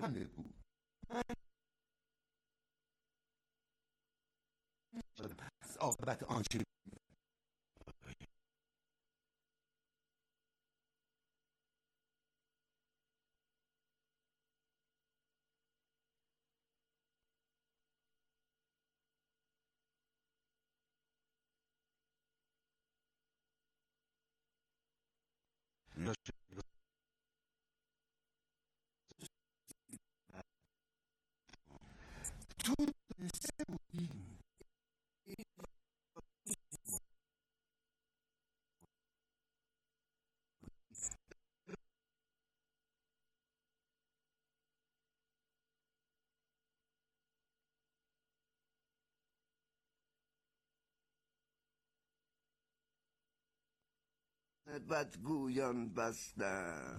همه بود. از عاقبت آنچه تو سه بودیم. بدگویان بستم.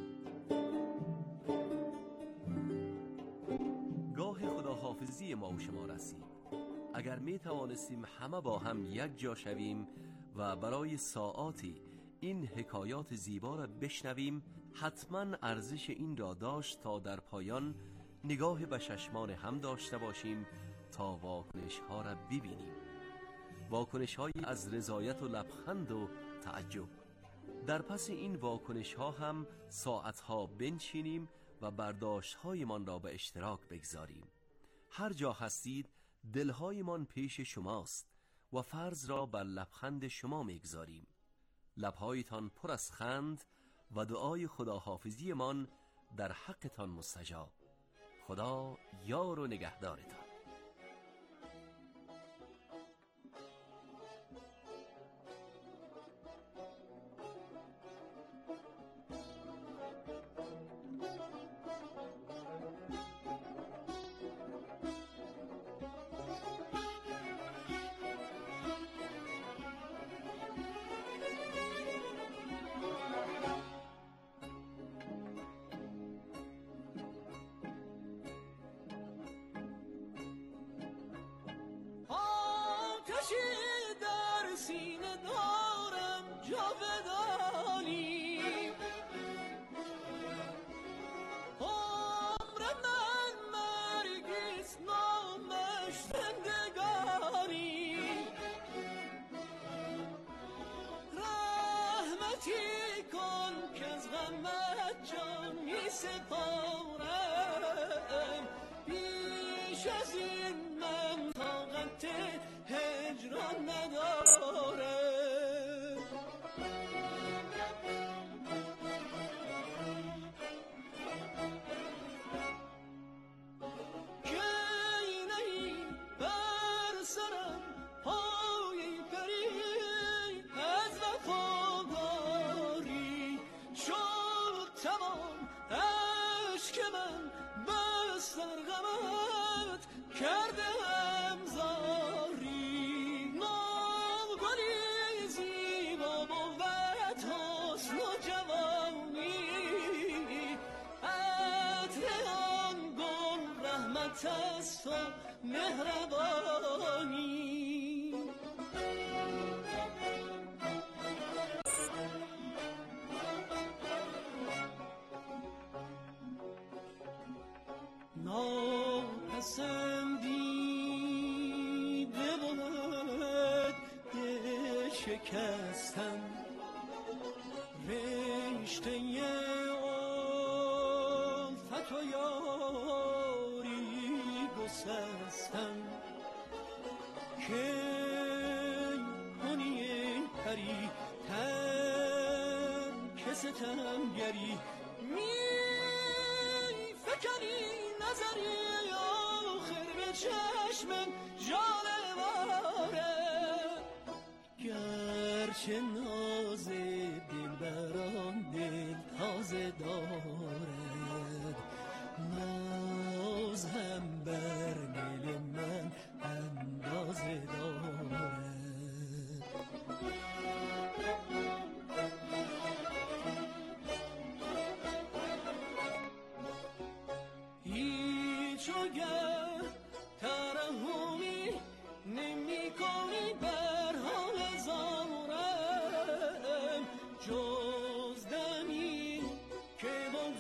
گاه خداحافظی ما و شما رسید. اگر می توانستیم همه با هم یک جا شویم و برای ساعاتی این حکایات زیبا را بشنویم، حتما ارزش این را داشت تا در پایان نگاه به چشمان هم داشته باشیم تا واکنش ها را ببینیم. واکنش های از رضایت و لبخند و تعجب. در پس این واکنش ها هم ساعت ها بنشینیم و برداشت هایمان را به اشتراک بگذاریم. هر جا هستید دلهایمان پیش شماست و فرض را بر لبخند شما میگذاریم. لبهایتان پر از خند و دعای خداحافظی من در حقتان مستجاب. خدا یار و نگهدارتان. سپارم بیش از این من طاقت هجران ندارم. کی نهی بر سرم پای پری از وفاداری شد تمام عشق من بس در غمت کردم زاری. نوگلی زیبا بود حسن و جوانی، عطر آن گل رحمت است و مهربانی. ناپسندیده بود دل شکستن، رشته الفت و یاری گسستن. کی کنی ای پری ترک ستمگری، می فکنی نظری آخر به چشمم جاله باره. گرچه ناز دلبران دل تازه دارد، ناز هم بر دل من اندازه دارد. هیچ وگر ترحمی نمی کنی بر حال زارم، جز دمی که با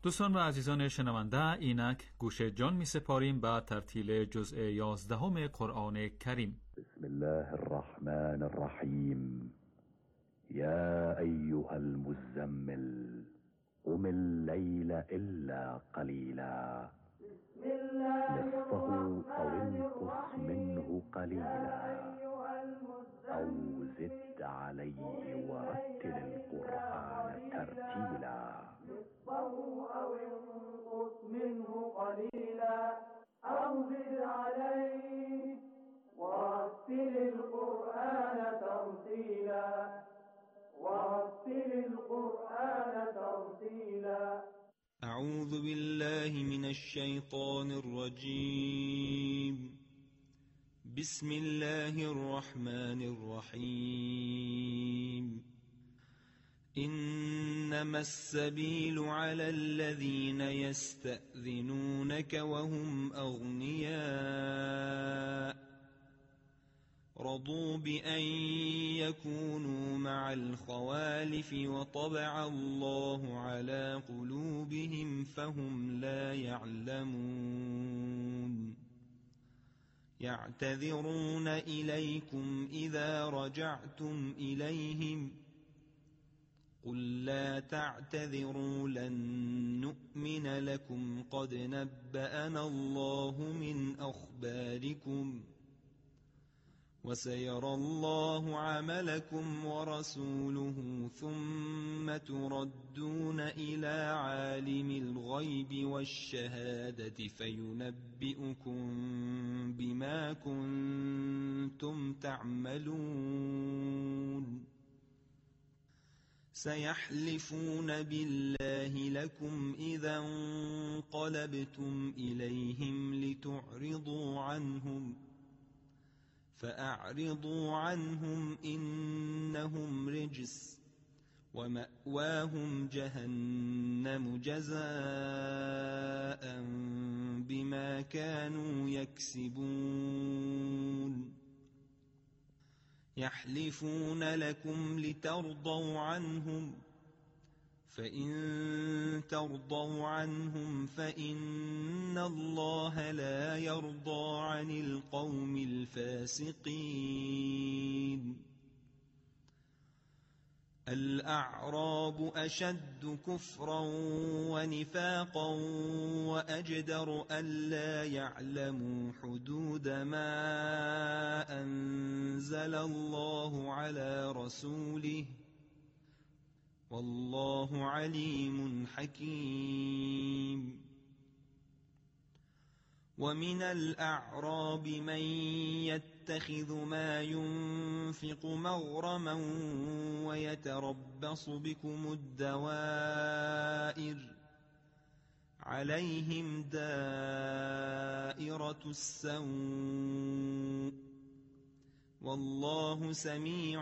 دوستان و عزیزان شنونده، اینک گوش جان می سپاریم به ترتیل جزء 11 قرآن کریم. بسم الله الرحمن الرحیم. یا ایها المزمل قم الليل الا قلیلا نصفه او انقص منه قلیلا او زد علیه ورتل القرآن ترتیلا أو انقص منه قليلا أو زد عليه ورتل القرآن ترتيلا أعوذ بالله من الشيطان الرجيم. بسم الله الرحمن الرحيم. إنما السبيل على الذين يستأذنونك وهم أغنياء رضوا بأن يكونوا مع الخوالف وطبع الله على قلوبهم فهم لا يعلمون. يعتذرون إليكم إذا رجعتم إليهم قل لا تعتذروا لن نؤمن لكم قد نبأنا الله من أخباركم وسيرى الله عملكم ورسوله ثم تردون إلى عالم الغيب والشهادة فينبئكم بما كنتم تعملون. سيحلفون بالله لكم إذا انقلبتم إليهم لتعرضوا عنهم فأعرضوا عنهم إنهم رجس ومأواهم جهنم جزاء بما كانوا يكسبون. يحلفون لكم لترضوا عنهم فإن ترضوا عنهم فإن الله لا يرضى عن القوم الفاسقين. الأعراب أشد كفرا ونفاقا وأجدر ألا يعلموا حدود ما أنزل الله على رسوله والله عليم حكيم. ومن الأعراب من يتخذ ما ينفق مغرما ويتربص بكم الدوائر عليهم دائرة السوء والله سميع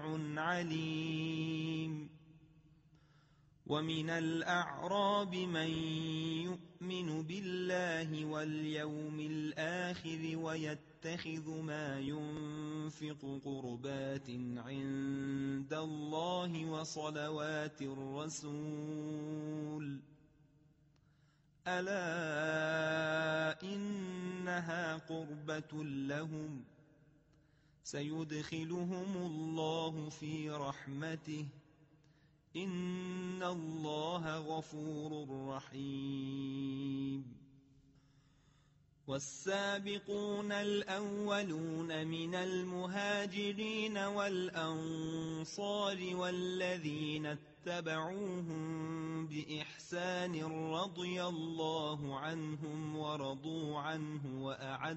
عليم. ومن الأعراب من يؤمن بالله واليوم الآخر ويتخذ ما ينفق قربات عند الله وصلوات الرسول ألا إنها قربة لهم سيدخلهم الله في رحمته إن الله غفور رحيم. والسابقون الأولون من المهاجرين والأنصار والذين اتبعوهم بإحسان رضي الله عنهم ورضوا عنه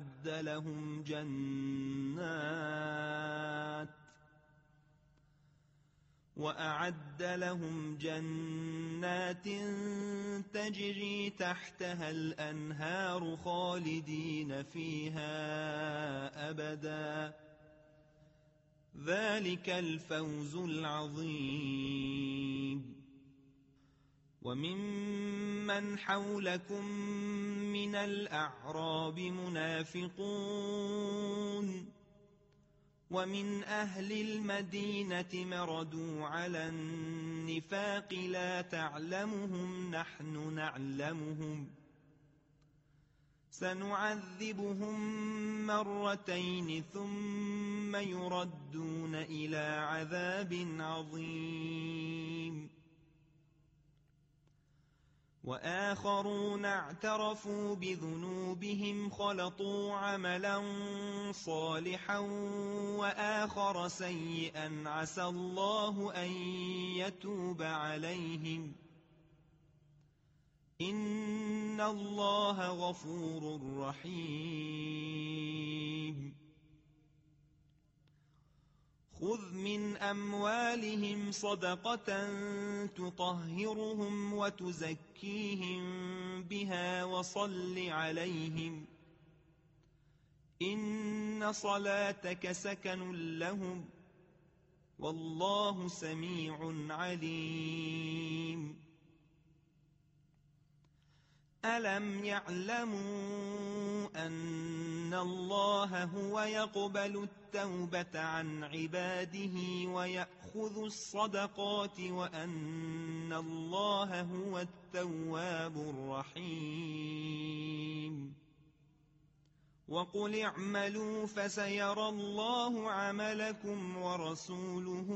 وأعد لهم جنات تجري تحتها الأنهار خالدين فيها أبدا ذلك الفوز العظيم. وممن حولكم من الأعراب منافقون ومن أهل المدينة مردوا على النفاق لا تعلمهم نحن نعلمهم سنعذبهم مرتين ثم يردون إلى عذاب عظيم وآخرون اعترفوا بذنوبهم خلطوا عملا صالحا وآخر سيئا عسى الله أن يتوب عليهم إن الله غفور رحيم خذ من أموالهم صدقة تطهرهم وتزكيهم بها وصل عليهم إن صلاتك سكن لهم والله سميع عليم ألم يعلموا أن الله هو يقبل التوبة عن عباده ويأخذ الصدقات وأن الله هو التواب الرحيم وقل اعملوا فسيرى الله عملكم ورسوله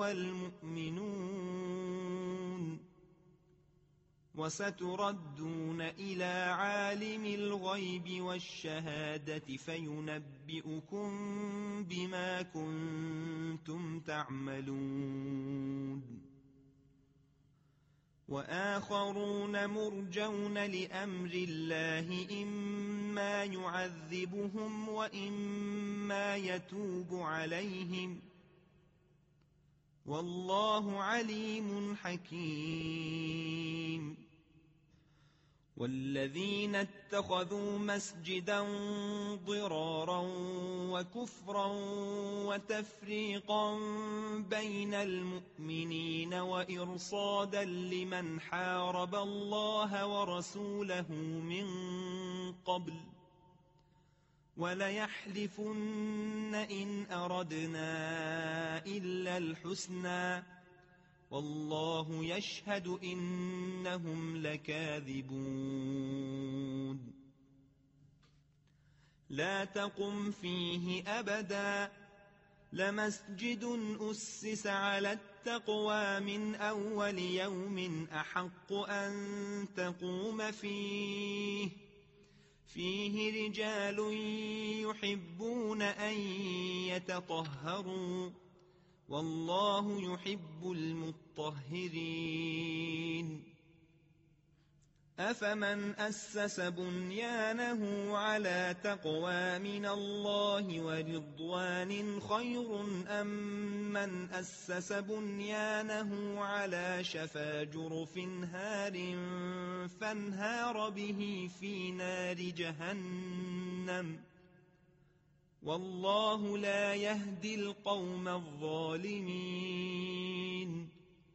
والمؤمنون وستردون إلى عالم الغيب والشهادة فينبئكم بما كنتم تعملون وآخرون مرجون لأمر الله إما يعذبهم وإما يتوب عليهم والله عليم حكيم والذين اتخذوا مسجدا ضرارا وكفرا وتفريقا بين المؤمنين وإرصادا لمن حارب الله ورسوله من قبل وليحلفن إن أردنا إلا الحسنى والله يشهد إنهم لكاذبون لا تقم فيه أبدا لمسجد أسس على التقوى من أول يوم أحق أن تقوم فيه رجال يحبون أن يتطهروا والله يحب المطهرين أفمن أسس بنيانه على تقوى من الله ورضوان خير أم من أسس بنيانه على شفا جرف هار فانهار به في نار جهنم والله لا يهدي القوم الظالمين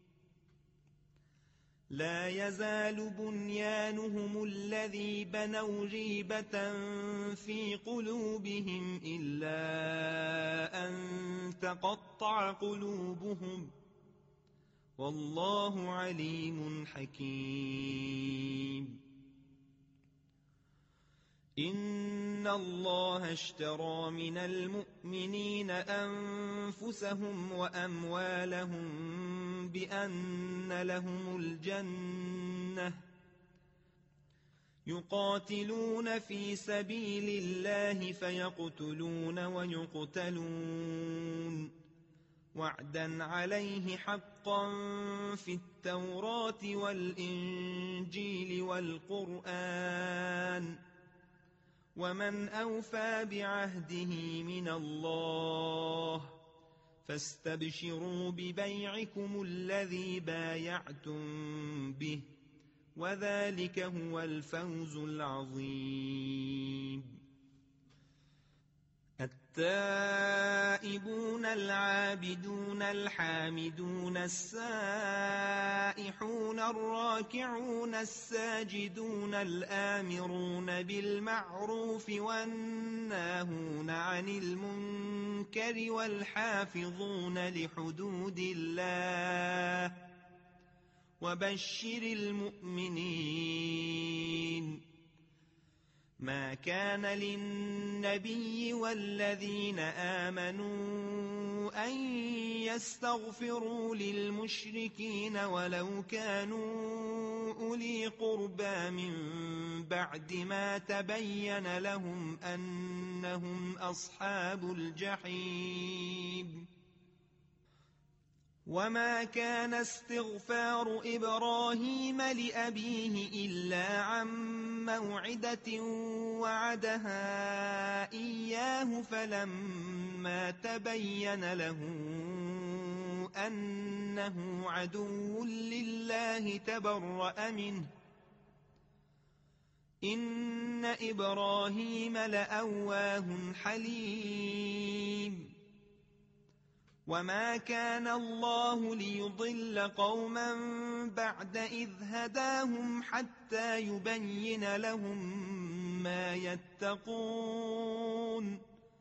لا يزال بنيانهم الذي بنوا ريبة في قلوبهم إلا أن تقطع قلوبهم والله عليم حكيم إن الله اشترى من المؤمنين أنفسهم وأموالهم بأن لهم الجنة يقاتلون في سبيل الله فيقتلون ويقتلون وعدا عليه حقا في التوراة والإنجيل والقرآن ومن أوفى بعهده من الله فاستبشروا ببيعكم الذي بايعتم به وذلك هو الفوز العظيم التائبون العابدون الحامدون السائحون الراكعون الساجدون الآمرون بالمعروف والناهون عن المنكر المنكر والحافظون لحدود الله وبشر المؤمنين. ما كان للنبي والذين آمنوا أن يستغفروا للمشركين ولو كانوا أولي قربى من بعد ما تبين لهم أنهم أصحاب الجحيم. وما كان استغفار إبراهيم لأبيه إلا عن موعدة وعدها إياه فلما تبين له أنه عدو لله تبرأ منه إن إبراهيم لأواه حليم. وما كان الله ليضل قوما بعد إذ هداهم حتى يبين لهم ما يتقون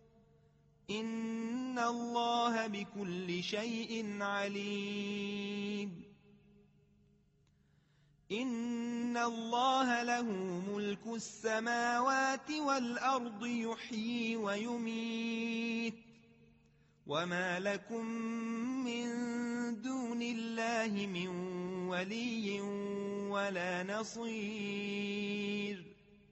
إن الله بكل شيء عليم. إن الله له ملك السماوات والأرض يحيي ويميت وما لكم من دون الله من ولي ولا نصير.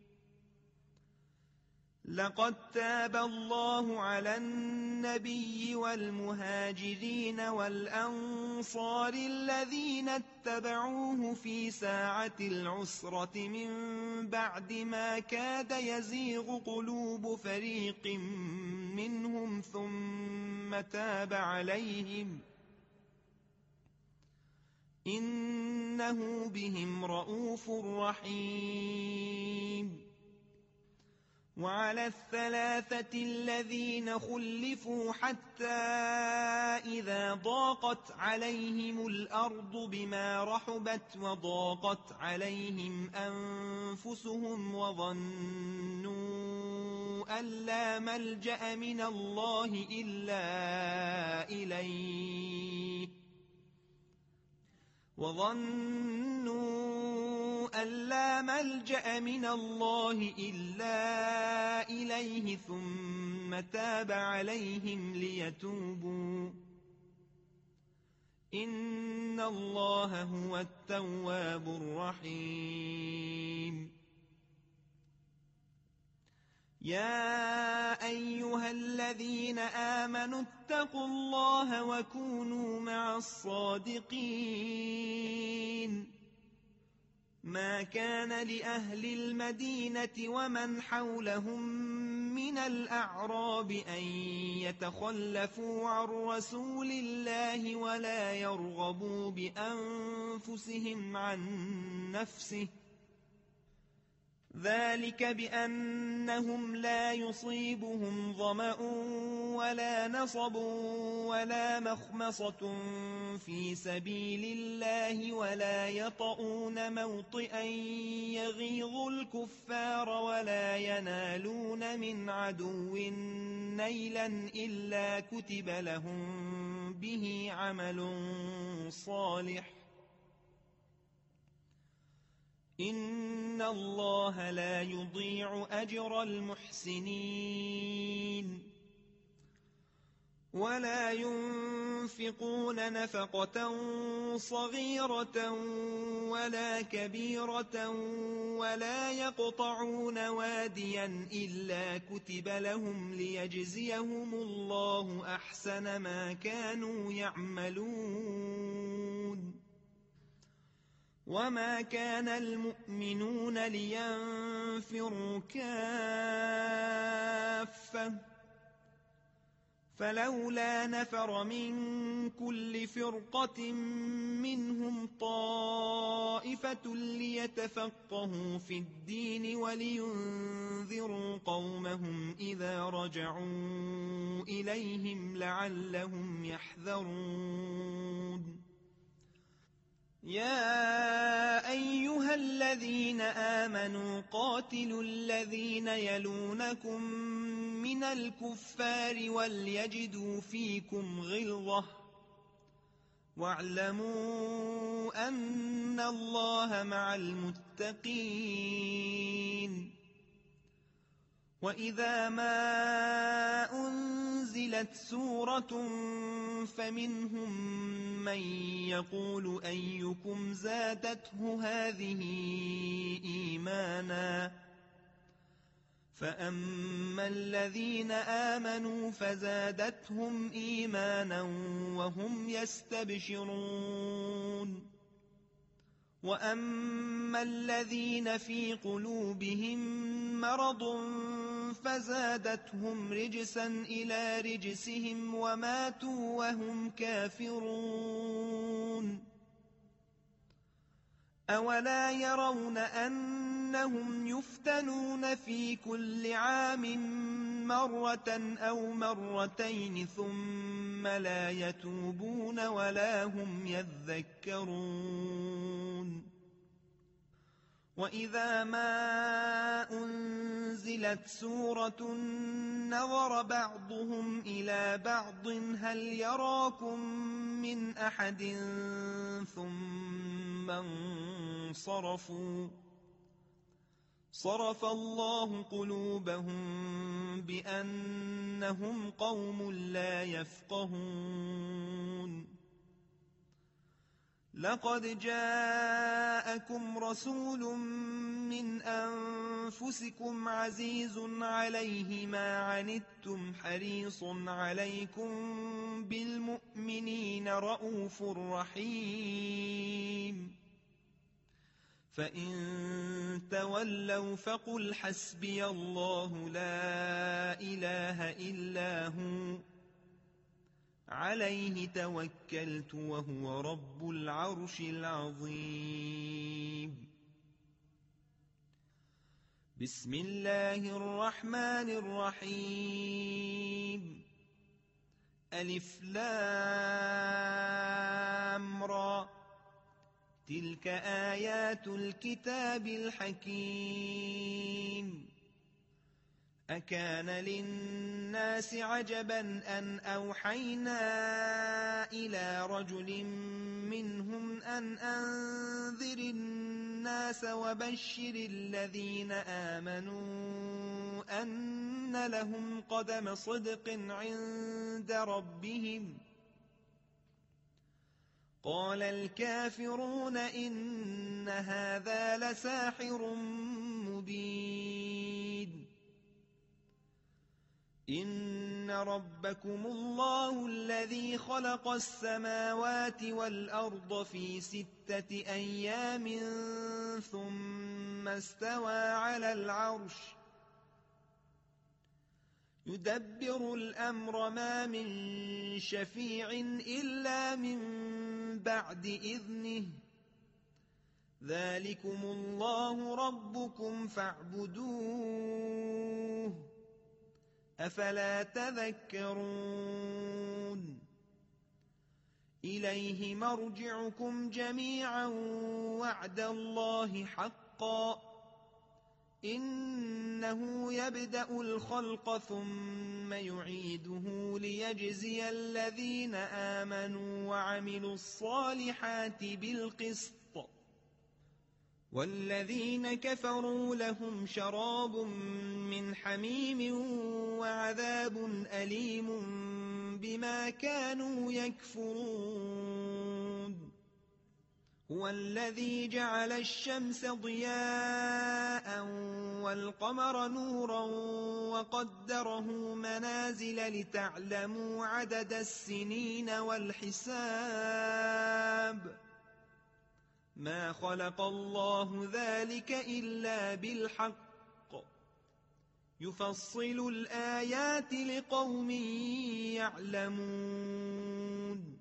لقد تاب الله على النبي والمهاجرين والأنصار الذين اتبعوه في ساعة العسرة من بعد ما كاد يزيغ قلوب فريق منهم ثم تاب عليهم إنه بهم رءوف رحيم. وعلى الثلاثة الذين خلفوا حتى إذا ضاقت عليهم الأرض بما رحبت وضاقت عليهم أنفسهم وظنوا أن لا ملجأ من الله إلا إليه ثم تاب عليهم ليتوبوا إن الله هو التواب الرحيم. يا أيها الذين آمنوا اتقوا الله وكونوا مع الصادقين. ما كان لأهل المدينة ومن حولهم من الأعراب أن يتخلفوا عن رسول الله ولا يرغبوا بأنفسهم عن نفسه ذلك بأنهم لا يصيبهم ظمأ ولا نصب ولا مخمصة في سبيل الله ولا يطؤون موطئا يغيظ الكفار ولا ينالون من عدو نيلا إلا كتب لهم به عمل صالح إن الله لا يضيع أجر المحسنين. ولا ينفقون نفقة صغيرة ولا كبيرة ولا يقطعون واديا إلا كتب لهم ليجزيهم الله أحسن ما كانوا يعملون. وما كان المؤمنون لينفروا كافة فلولا نفر من كل فرقة منهم طائفة ليتفقهوا في الدين ولينذروا قومهم إذا رجعوا إليهم لعلهم يحذرون. يا أيها الذين آمنوا قاتلوا الذين يلونكم من الكفار وليجدوا فيكم غلظة واعلموا أن الله مع المتقين. وإذا ما أنزلت سورة فمنهم من يقول أيكم زادته هذه إيمانا فأما الذين آمنوا فزادتهم إيمانا وهم يستبشرون وأما الذين في قلوبهم مرض فزادتهم رجسا إلى رجسهم وماتوا وهم كافرون. أولا يرون أنهم يفتنون في كل عام مرة أو مرتين ثم لا يتوبون ولا هم يذكرون. وإذا ما أنزلت سورة نظر بعضهم إلى بعض هل يراكم من أحد ثم انصرفوا صرف الله قلوبهم بأنهم قوم لا يفقهون. لقد جاءكم رسول من أنفسكم عزيز عليه ما عنتم حريص عليكم بالمؤمنين رؤوف رحيم. فإن تولوا فقل حسبي الله لا إله إلا هو عليه توكلت وهو رب العرش العظيم. بسم الله الرحمن الرحيم. ألف لام را تلك آيات الكتاب الحكيم. أكان للناس عجبا أن أوحينا إلى رجل منهم أن أنذر الناس وبشر الذين آمنوا أن لهم قدم صدق عند ربهم. قال الكافرون إن هذا لساحر مبين. إن ربكم الله الذي خلق السماوات والأرض في 6 أيام ثم استوى على العرش يدبر الأمر ما من شفيع إلا من بعد إذنه ذلكم الله ربكم فاعبدوه أفلا تذكرون. إليه مرجعكم جميعا وعد الله حقا إنه يبدأ الخلق ثم يعيده ليجزي الذين آمنوا وعملوا الصالحات بالقسط والذين كفروا لهم شراب من حميم وعذاب أليم بما كانوا يكفرون. هو الذي جعل الشمس ضياء والقمر نورا وقدره منازل لتعلموا عدد السنين والحساب ما خلق الله ذلك إلا بالحق يفصل الآيات لقوم يعلمون.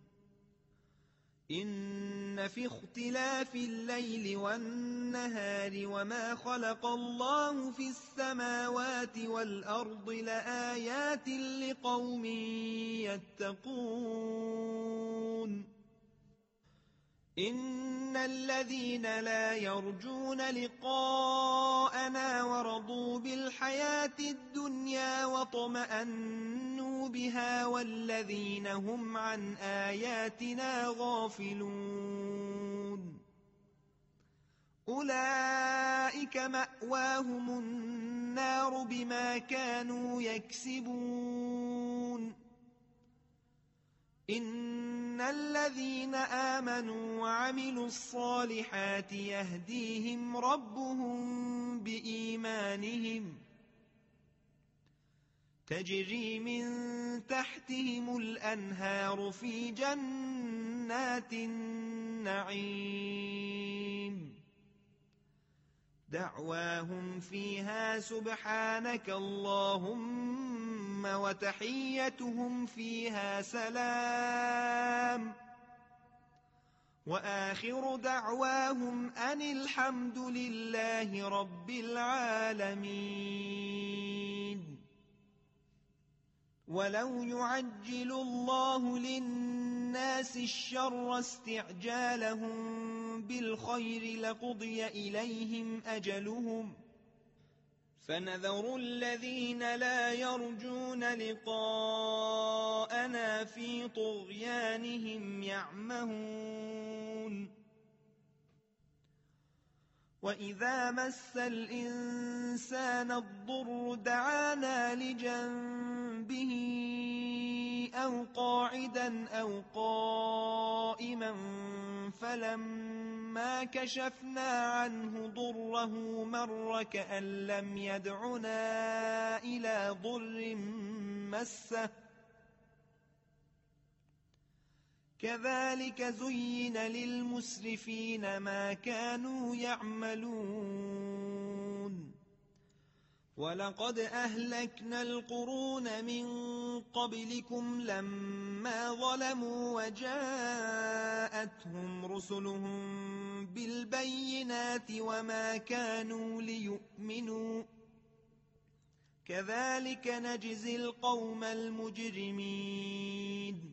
إن في اختلاف الليل والنهار وما خلق الله في السماوات والأرض لآيات لقوم يتقون. إن الذين لا يرجون لقاءنا ورضوا بالحياة الدنيا واطمأنوا بها والذين هم عن آياتنا غافلون أولئك مأواهم النار بما كانوا يكسبون إن الذين آمنوا وعملوا الصالحات يهديهم ربهم بإيمانهم تجري من تحتهم الأنهار في جنات النعيم دعواهم فيها سبحانك اللهم وتحيتهم فيها سلام وآخر دعواهم أن الحمد لله رب العالمين ولو يعجل الله للناس الشر استعجالهم بالخير لقضي إليهم أجلهم فنذر الذين لا يرجون لقاءنا في طغيانهم يعمهون وإذا مس الإنسان الضر دعانا لجنبه أو قاعدا أو قائما فلما كشفنا عنه ضره مر كأن لم يدعنا إلى ضر مسه كذلك زين للمسرفين ما كانوا يعملون ولقد أهلكنا القرون من قبلكم لما ظلموا وجاءتهم رسلهم بالبينات وما كانوا ليؤمنوا كذلك نجزي القوم المجرمين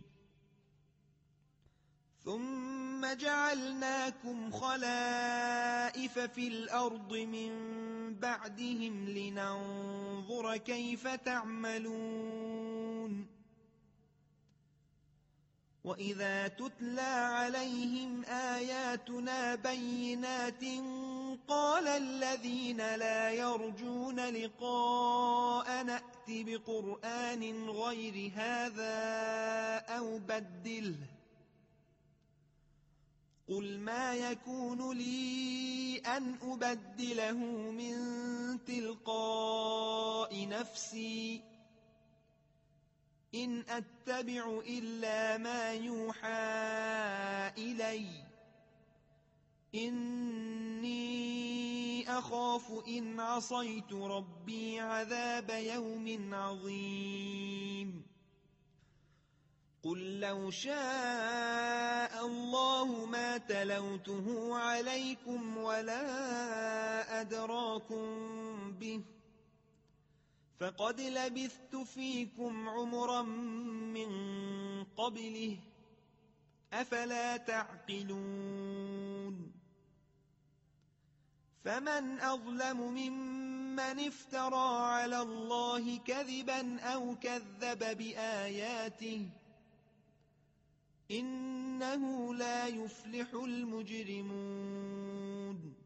ثم جعلناكم خلائف في الأرض من بعدهم لننظر كيف تعملون وإذا تتلى عليهم آياتنا بينات قال الذين لا يرجون لقاء نأت بقرآن غير هذا أو بدله قل ما يكون لي أن أبدله من تلقاء نفسي إن أتبع إلا ما يوحى إلي إني أخاف إن عصيت ربي عذاب يوم عظيم قل لو شاء الله ما تلوته عليكم ولا أدراكم به فقد لبثت فيكم عمرا من قبله أفلا تعقلون فمن أظلم ممن افترى على الله كذبا أو كذب بآياته إنه لا يفلح المجرمون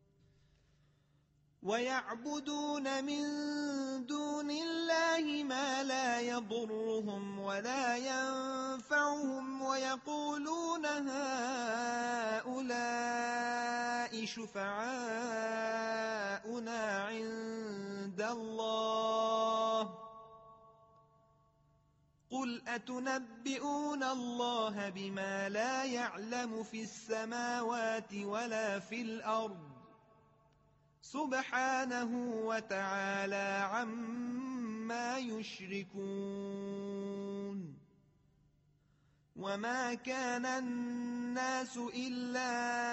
ويعبدون من دون الله ما لا يضرهم ولا ينفعهم ويقولون هؤلاء شفعاؤنا عند الله قل أتنبئون الله بما لا يعلم في السماوات ولا في الأرض سبحانه وتعالى عما يشركون وما كان الناس إلا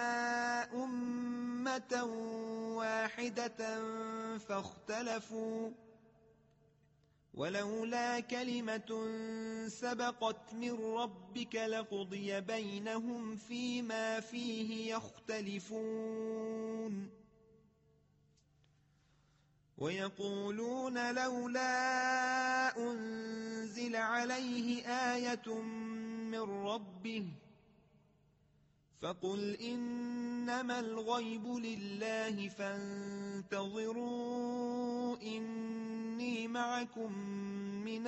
أمة واحدة فاختلفوا ولولا كلمة سبقت من ربك لقضي بينهم فيما فيه يختلفون ويقولون لولا أنزل عليه آية من ربه فقل إنما الغيب لله فانتظروا إني معكم من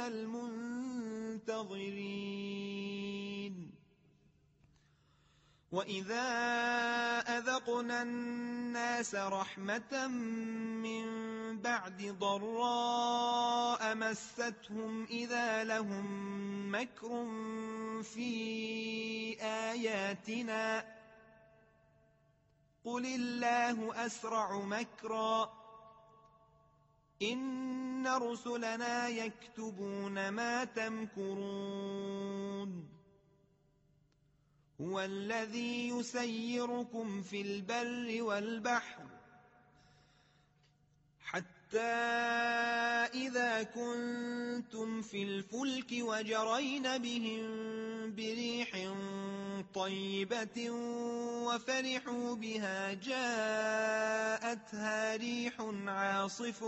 المنتظرين وإذا أذقنا الناس رحمة من بعد ضراء مستهم إذا لهم مكر في آياتنا قل الله أسرع مكرا إن رسلنا يكتبون ما تمكرون هو الذي يسيركم في البر والبحر حتى إذا كنتم في الفلك وجرين بهم بريح طيبة وفرحوا بها جاءتها ريح عاصف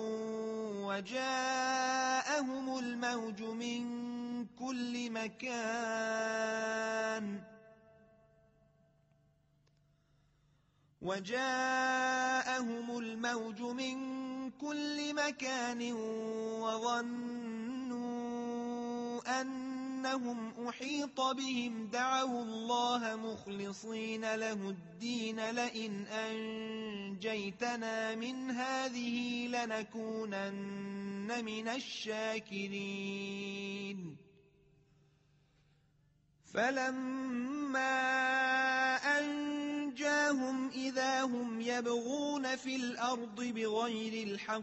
وجاءهم الموج من كل مكان وظنوا أنهم أحيط بهم دعوا الله مخلصين له الدين لئن أنجيتنا من هذه لنكونن من الشاكرين فلما أنجاهم إذا هم يبغون في الأرض بغير الحق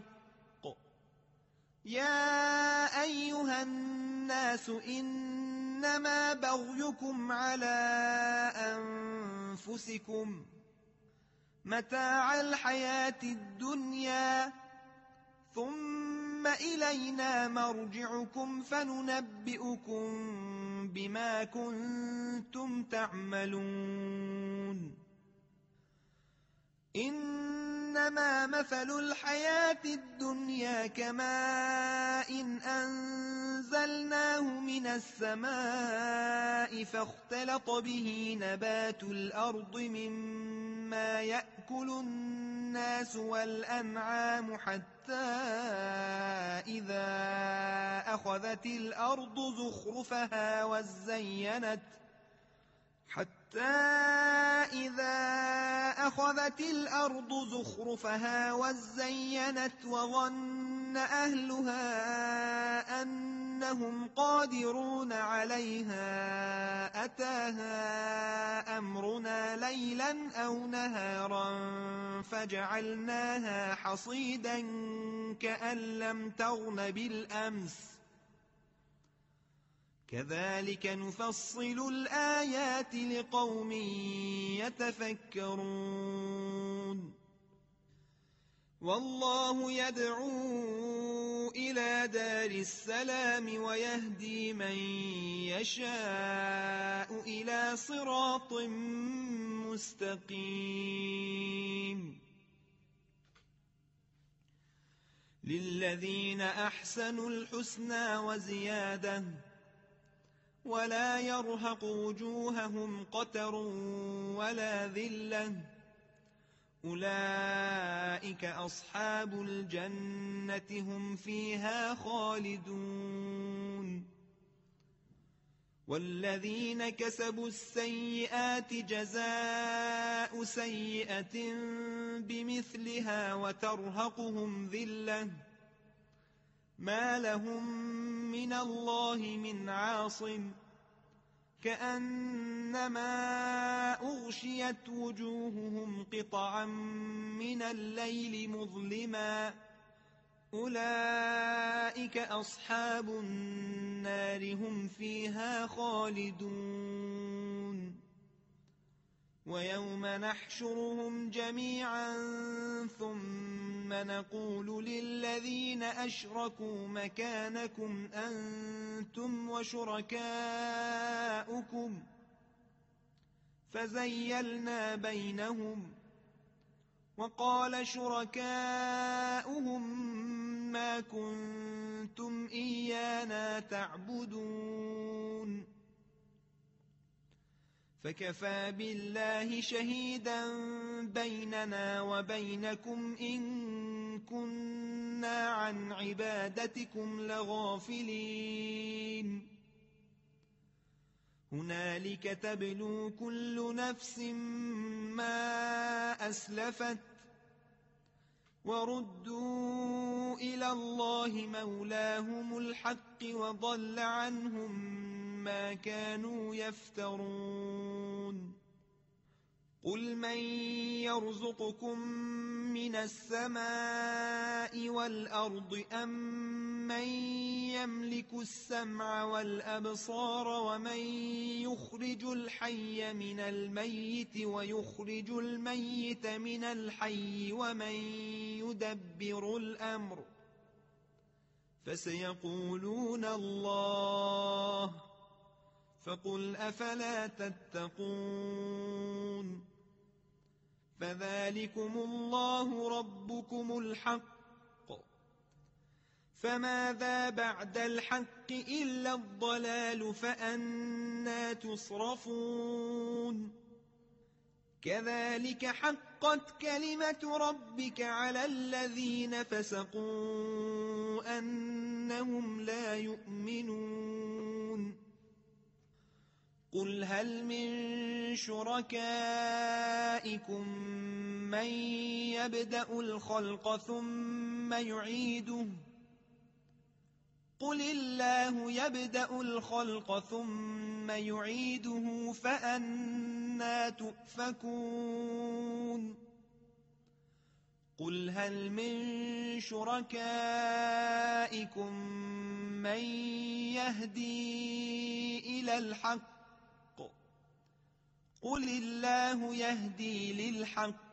يا أيها الناس إنما بغيكم على أنفسكم متاع الحياة الدنيا ثم إلينا مرجعكم فننبئكم بما كنتم تعملون إنما مثل الحياة الدنيا كماء أنزلناه من السماء فاختلط به نبات الأرض مما يأكل الناس والأنعام حتى إذا أخذت الأرض زخرفها وزينت وظن أهلها أنهم قادرون عليها أتاها أمرنا ليلا أو نهارا فجعلناها حصيدا كأن لم تغن بالأمس كذلك نفصل الآيات لقوم يتفكرون والله يدعو إلى دار السلام ويهدي من يشاء إلى صراط مستقيم للذين أحسنوا الحسنى وزيادة ولا يرهق وجوههم قتر ولا ذلة أولئك أصحاب الجنة هم فيها خالدون والذين كسبوا السيئات جزاء سيئة بمثلها وترهقهم ذلة ما لهم من الله من عاصم كأنما أغشيت وجوههم قطعا من الليل مظلما أولئك أصحاب النار هم فيها خالدون ويوم نحشرهم جميعا ثم ثم نقول للذين أشركوا مكانكم أنتم وشركاؤكم فزيلنا بينهم وقال شركاؤهم ما كنتم إيانا تعبدون فكفى بالله شهيدا بيننا وبينكم إن كنا عن عبادتكم لغافلين هنالك تبلو كل نفس ما أسلفت وردوا إلى الله مولاهم الحق وضل عنهم ما كانوا يفترون قل من يرزقكم من السماء والأرض أم من يملك السمع والأبصار ومن يخرج الحي من الميت ويخرج الميت من الحي ومن يدبر الأمر فسيقولون الله فقل أفلا تتقون فذلكم الله ربكم الحق فماذا بعد الحق إلا الضلال فأنى تصرفون كذلك حقت كلمة ربك على الذين فسقوا أنهم لا يؤمنون قل هل من شركائكم من يبدأ الخلق ثم يعيده قل الله يبدأ الخلق ثم يعيده فأنى تؤفكون قل هل من شركائكم من يهدي إلى الحق قل الله يهدي للحق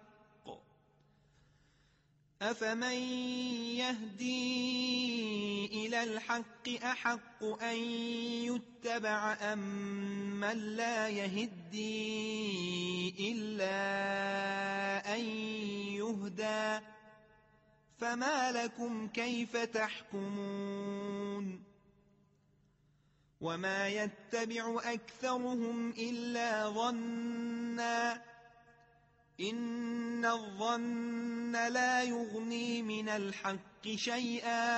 أفمن يهدي إلى الحق أحق أن يتبع أم من لا يهدي إلا أن يهدى فما لكم كيف تحكمون وما يتبع أكثرهم إلا ظنا إن الظن لا يغني من الحق شيئا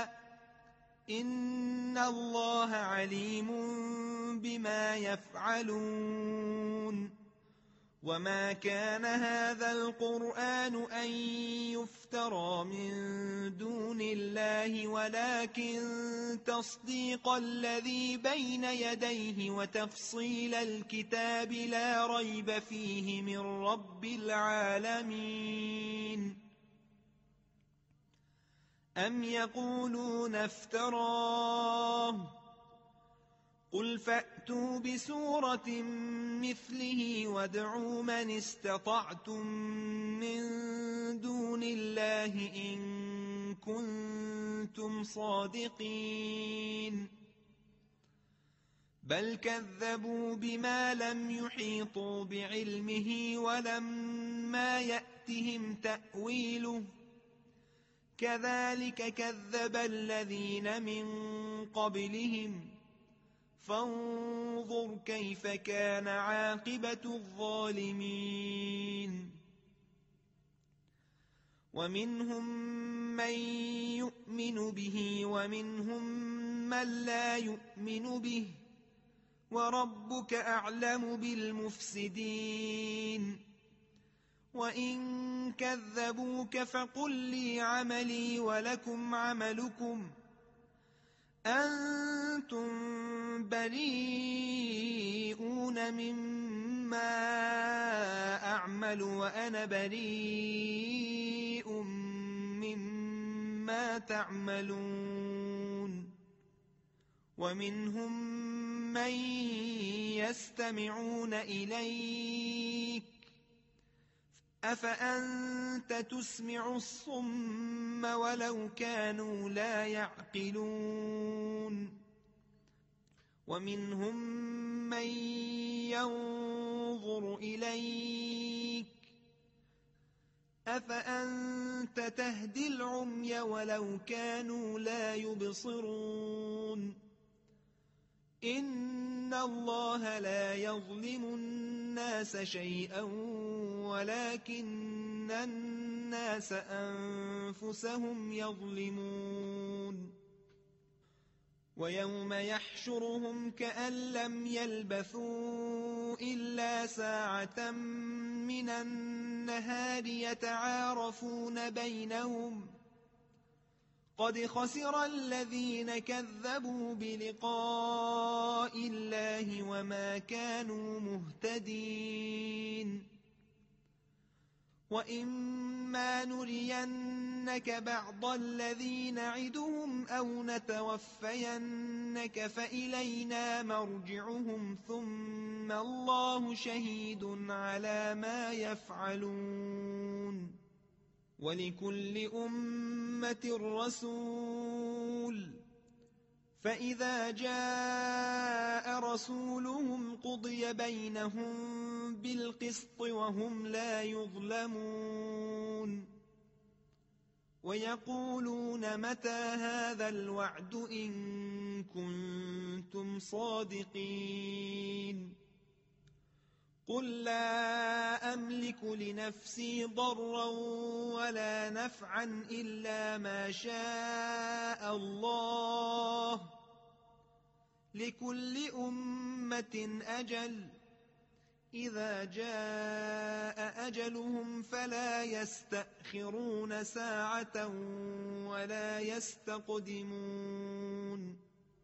إن الله عليم بما يفعلون وما كان هذا القرآن أن يفترى من دون الله ولكن تصديق الذي بين يديه وتفصيل الكتاب لا ريب فيه من رب العالمين أم يقولون افتراه قل فأتوا بسورة مثله وادعوا من استطعتم من دون الله إن كنتم صادقين بل كذبوا بما لم يحيطوا بعلمه ولما يأتهم تأويله كذلك كذب الذين من قبلهم فانظر كيف كان عاقبة الظالمين ومنهم من يؤمن به ومنهم من لا يؤمن به وربك أعلم بالمفسدين وإن كذبوك فقل لي عملي ولكم عملكم أنتم بريئون مما أعمل وأنا بريء مما تعملون ومنهم من يستمعون إليك أفأنت تسمع الصم ولو كانوا لا يعقلون ومنهم من ينظر إليك أفأنت تهدي العمي ولو كانوا لا يبصرون إن الله لا يظلم الناس شيئا ولكن الناس أنفسهم يظلمون ويوم يحشرهم كأن لم يلبثوا إلا ساعة من النهار يتعارفون بينهم قد خسر الذين كذبوا بلقاء الله وما كانوا مهتدين وإما نرينك بعض الذي نعدهم أو نتوفينك فإلينا مرجعهم ثم الله شهيد على ما يفعلون ولكل أمة رسول فإذا جاء رسولهم قضي بينهم بالقسط وهم لا يظلمون ويقولون متى هذا الوعد إن كنتم صادقين قل لا أملك لنفسي ضرا ولا نفعا إلا ما شاء الله لكل أمة أجل إذا جاء أجلهم فلا يستأخرون ساعة ولا يستقدمون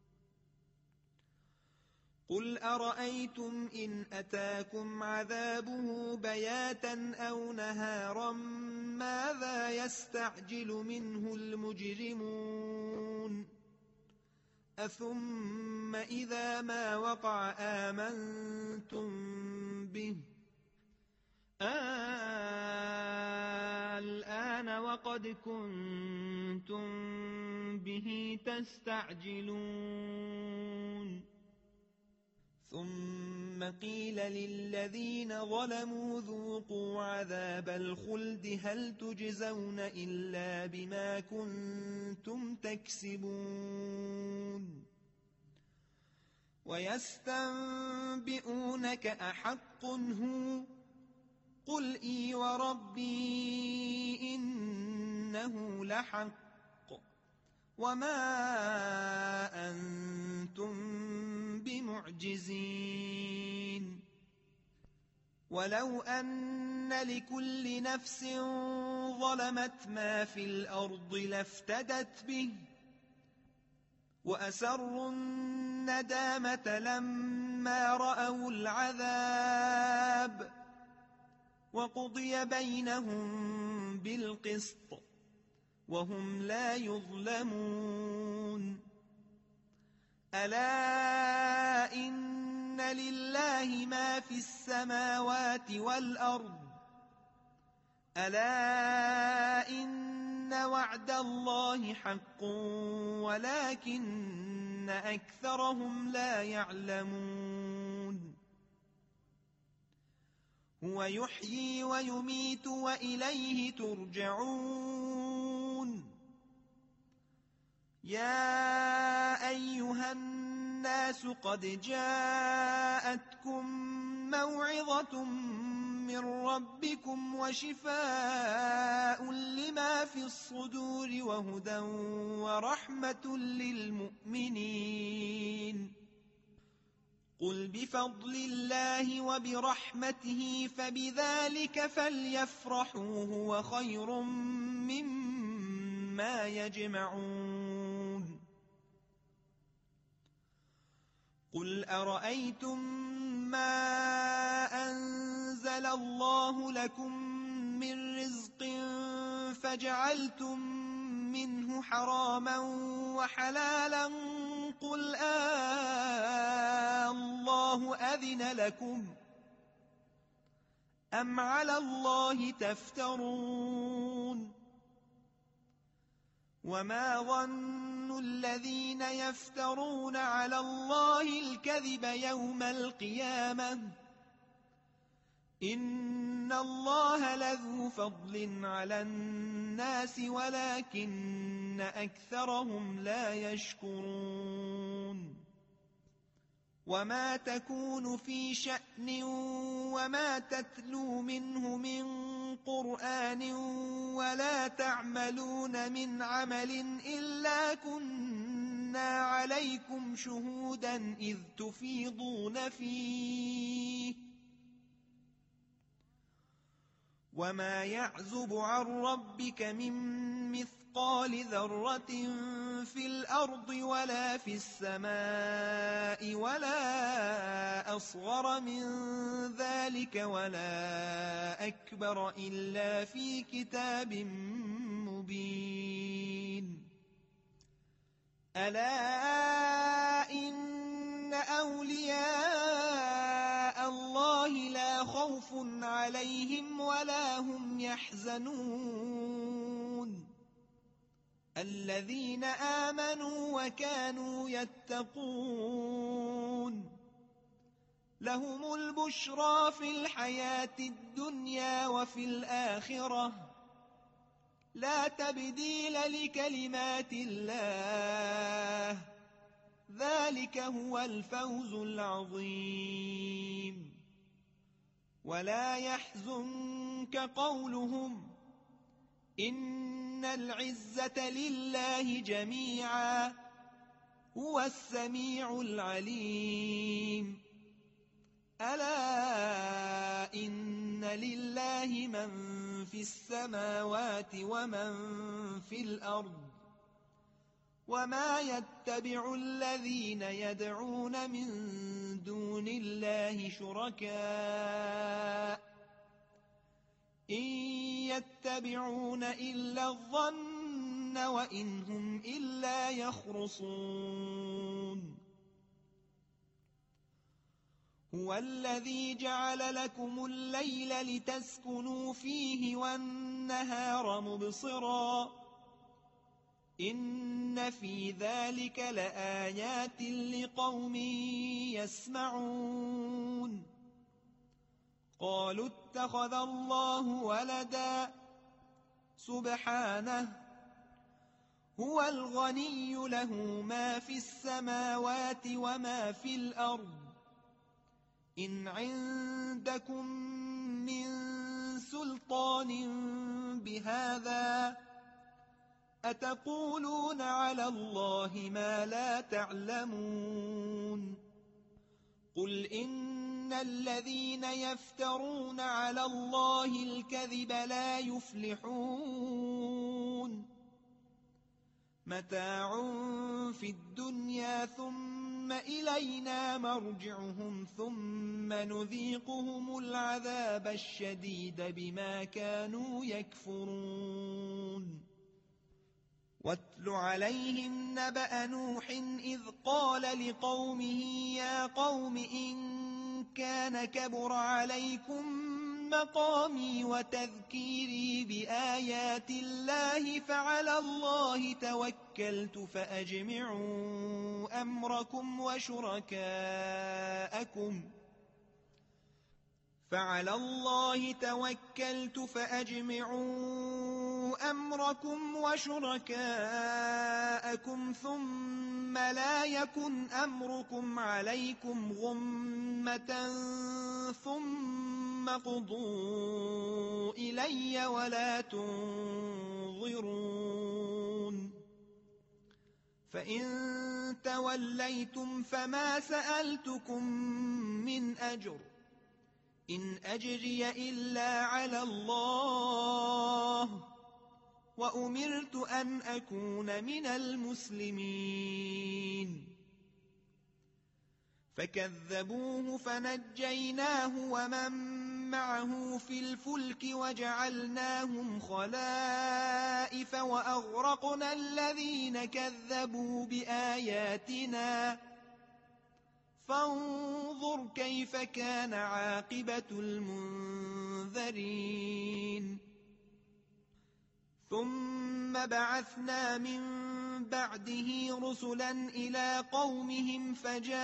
قل أرأيتم إن أتاكم عذابه بياتا أو نهارا ماذا يستعجل منه المجرمون أثم إذا ما وقع آمنتم به الآن وقد كنتم به تستعجلون ثم قيل للذين ظلموا ذوقوا عذاب الخلد هل تجزون إلا بما كنتم تكسبون ويستنبئونك أحق هو قل إي وربي إنه لحق وما أنتم بمعجزين ولو أن لكل نفس ظلمت ما في الأرض لافتدت به وأسروا الندامة لما رأوا العذاب وقضي بينهم بالقسط وهم لا يظلمون ألا إن لله ما في السماوات والأرض ألا إن وعد الله حق ولكن أكثرهم لا يعلمون هو يحيي ويميت وإليه ترجعون يا أيها الناس قد جاءتكم موعظة من ربكم وشفاء لما في الصدور وهدى ورحمة للمؤمنين قل بفضل الله وبرحمته فبذلك فليفرحوا هو خير مما يجمعون قل أرأيتم ما أنزل الله لكم من رزق فجعلتم منه حراما وحلالا قل الله أذن لكم أم على الله تفترون وما ظن الذين يفترون على الله الكذب يوم القيامة إن الله لذو فضل على الناس ولكن أكثرهم لا يشكرون وما تكون في شأن وما تتلو منه من قرآن ولا تعملون من عمل إلا كنا عليكم شهودا إذ تفيضون فيه وما يعزب عن ربك من مثقال ذرة في الأرض ولا في السماء ولا أصغر من ذلك ولا أكبر إلا في كتاب مبين ألا إن أولياء الله لا خوف عليهم ولا هم يحزنون الذين آمنوا وكانوا يتقون لهم البشرى في الحياة الدنيا وفي الآخرة لا تبديل لكلمات الله ذلك هو الفوز العظيم ولا يحزنك قولهم إن العزة لله جميعا هو السميع العليم ألا إن لله من في السماوات ومن في الأرض وما يتبع الذين يدعون من دون الله شركاء إن يتبعون إلا الظن وإن هم إلا يخرصون هو الذي جعل لكم الليل لتسكنوا فيه والنهار مبصرا إن في ذلك لآيات لقوم يسمعون قالوا اتخذ الله ولدا سبحانه هو الغني له ما في السماوات وما في الأرض إن عندكم من سلطان بهذا أتقولون على الله ما لا تعلمون قل إن الذين يفترون على الله الكذب لا يفلحون متاع في الدنيا ثم إلينا مرجعهم ثم نذيقهم العذاب الشديد بما كانوا يكفرون واتل عليهم نبأ نوح إذ قال لقومه يا قوم إن كان كبر عليكم مقامي وتذكيري بآيات الله فعلى الله توكلت فأجمعوا أمركم وشركاءكم فعلى الله توكلت فأجمعوا أمركم وشركاءكم ثم لا يكن أمركم عليكم غمة ثم قضوا إلي ولا تنظرون فإن توليتم فما سألتكم من أجر إن أجري إلا على الله وأمرت أن أكون من المسلمين فكذبوه فنجيناه ومن معه في الفلك وجعلناهم خلائف وأغرقنا الذين كذبوا بآياتنا فانظر كيف كان عاقبة المنذرين منذرين ثم بعثنا من بعده رسلا إلى قومهم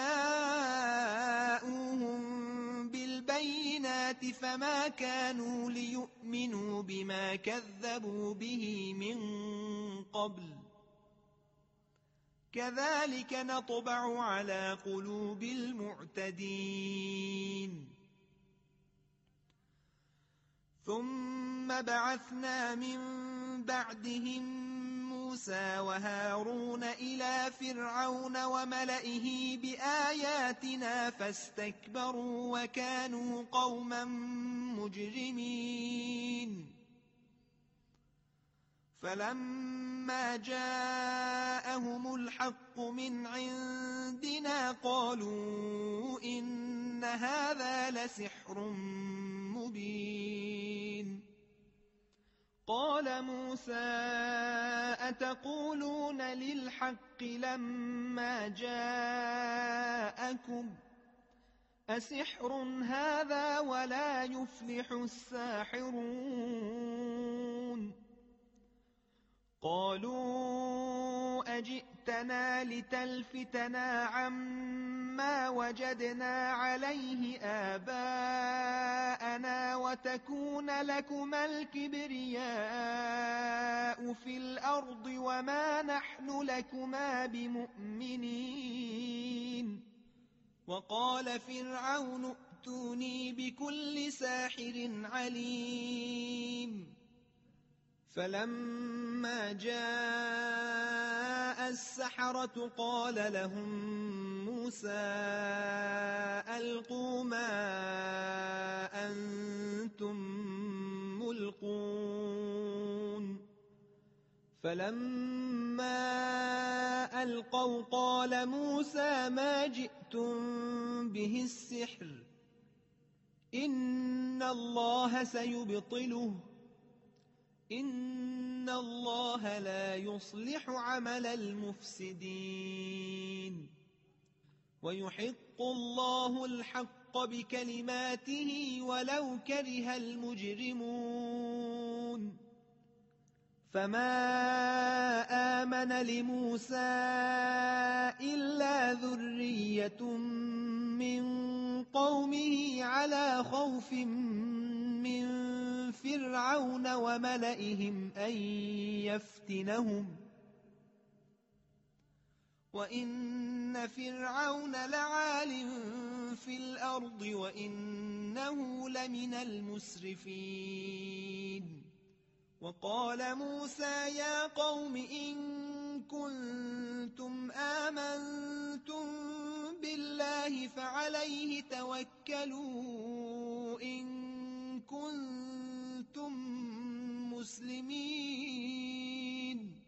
فجاءوهم بالبينات فما كانوا ليؤمنوا بما كذبوا به من قبل كذلك نطبع على قلوب المعتدين ثم بعثنا من بعدهم موسى وهارون إلى فرعون وملئه بآياتنا فاستكبروا وكانوا قوما مجرمين فلما جاءهم الحق من عندنا قالوا إن هذا لسحر مبين قال موسى أتقولون للحق لما جاءكم أسحر هذا ولا يفلح الساحرون قالوا أجئتنا لتلفتنا عما وجدنا عليه آباءنا وتكون لكما الكبرياء في الأرض وما نحن لكما بمؤمنين وقال فرعون ائتوني بكل ساحر عليم فلما جاء السحرة قال لهم موسى ألقوا ما أنتم ملقون فلما ألقوا قال موسى ما جئتم به السحر إن الله سيبطله إن الله لا يصلح عمل المفسدين ويحق الله الحق بكلماته ولو كره المجرمون فما آمن لموسى إلا ذرية من قومه على خوف من فرعون وملئهم أن يفتنهم وإن فرعون لعال في الأرض وإنه لمن المسرفين وقال موسى يا قوم إن كنتم آمنتم بالله فعليه توكلوا إن كنتم مسلمين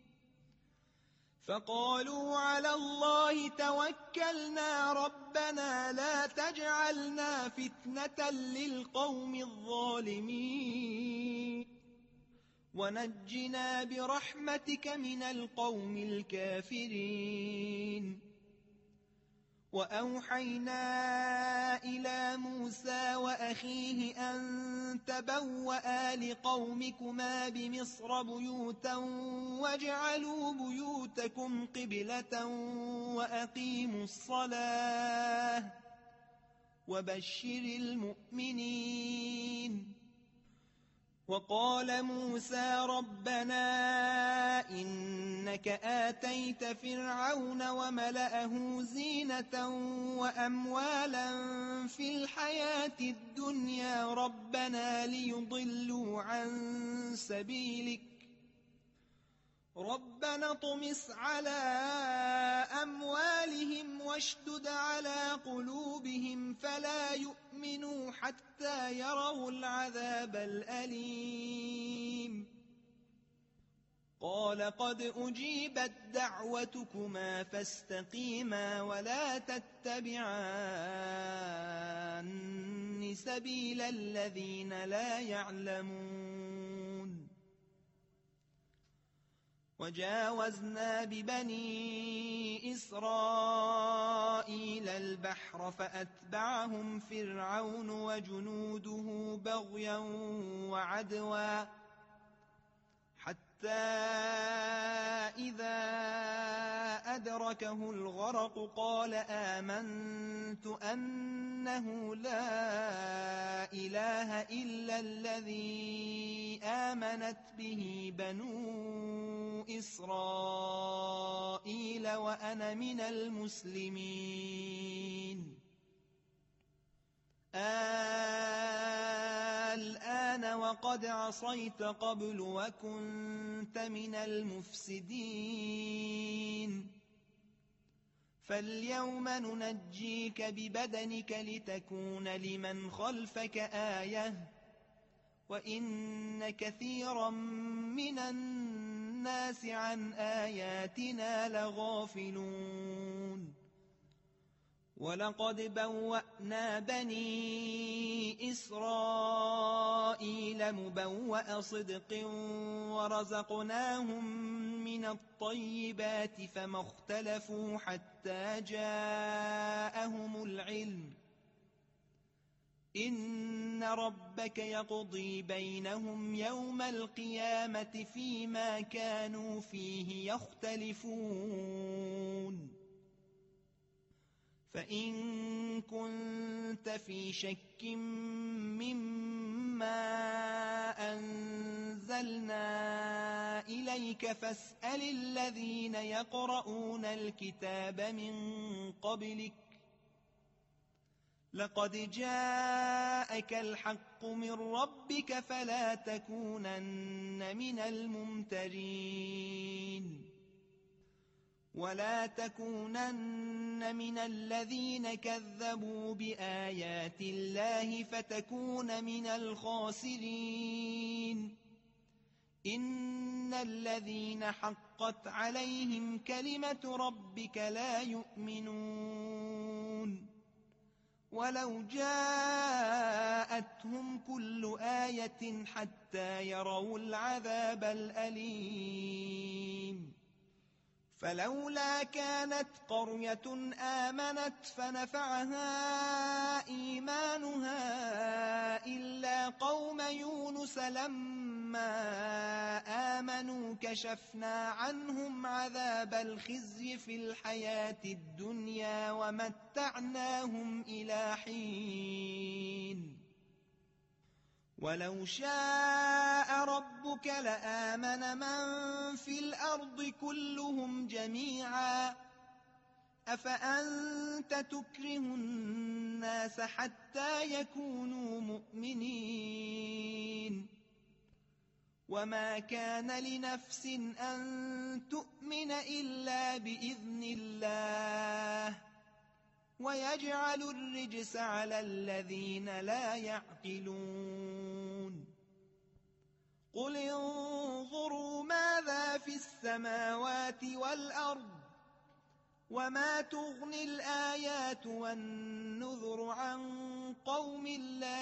فقالوا على الله توكلنا ربنا لا تجعلنا فتنة للقوم الظالمين ونجنا برحمتك من القوم الكافرين وأوحينا إلى موسى وأخيه أن تبوأ لقومكما بمصر بيوتا واجعلوا بيوتكم قبلة وأقيموا الصلاة وبشر المؤمنين وقال موسى ربنا إنك آتيت فرعون وملأه زينة وأموالا في الحياة الدنيا ربنا ليضلوا عن سبيلك ربنا اطمس على أموالهم واشدد على قلوبهم فلا يؤمنوا حتى يروا العذاب الأليم قال قد أجيبت دعوتكما فاستقيما ولا تتبعان سبيل الذين لا يعلمون وجاوزنا ببني إسرائيل البحر فأتبعهم فرعون وجنوده بغيا وعدوا حتى إذا أدركه الغرق قال آمنت أنه لا إله إلا الذي آمنت به بنو إسرائيل وأنا من المسلمين الآن وقد عصيت قبل وكنت من المفسدين فاليوم ننجيك ببدنك لتكون لمن خلفك آية وإن كثيرا من الناس عن آياتنا لغافلون ولقد بوأنا بني إسرائيل مبوأ صدق ورزقناهم من الطيبات فما اختلفوا حتى جاءهم العلم إن ربك يقضي بينهم يوم القيامة فيما كانوا فيه يختلفون فإن كنت في شك مما أنزلنا إليك فاسأل الذين يقرؤون الكتاب من قبلك لقد جاءك الحق من ربك فلا تكونن من الممترين ولا تكونن من الذين كذبوا بآيات الله فتكون من الخاسرين إن الذين حقت عليهم كلمة ربك لا يؤمنون ولو جاءتهم كل آية حتى يروا العذاب الأليم فلولا كانت قرية آمنت فنفعها إيمانها إلا قوم يونس لما آمنوا كشفنا عنهم عذاب الخزي في الحياة الدنيا ومتعناهم إلى حين ولو شاء ربك لآمن من في الأرض كلهم جميعا أفأنت تكره الناس حتى يكونوا مؤمنين وما كان لنفس أن تؤمن إلا بإذن الله ويجعل الرجس على الذين لا يعقلون قل انظروا ماذا في السماوات والأرض وما تغني الآيات والنذر عن قوم لا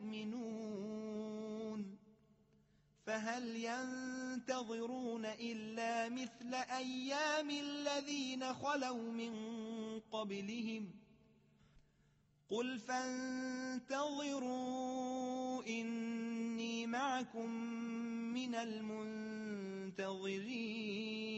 يؤمنون فهل ينتظرون إلا مثل أيام الذين خلوا من قبلهم قل فانتظروا إني معكم من المنتظرين